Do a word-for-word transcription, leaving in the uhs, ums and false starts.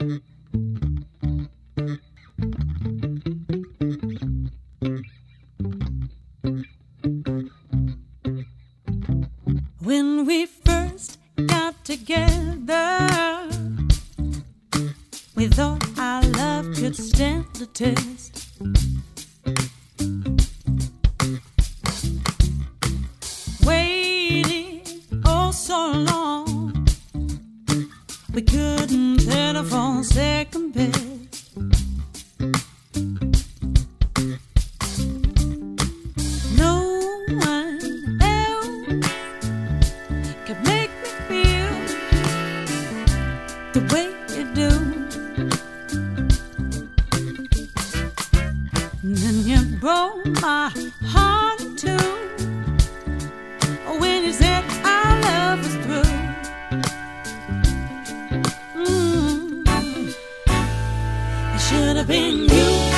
When we first got together, we thought our love could stand the test. Waited oh so long, we couldn't settle for second best. Broke my heart in two when you said our love was through. Mm. It should have been you.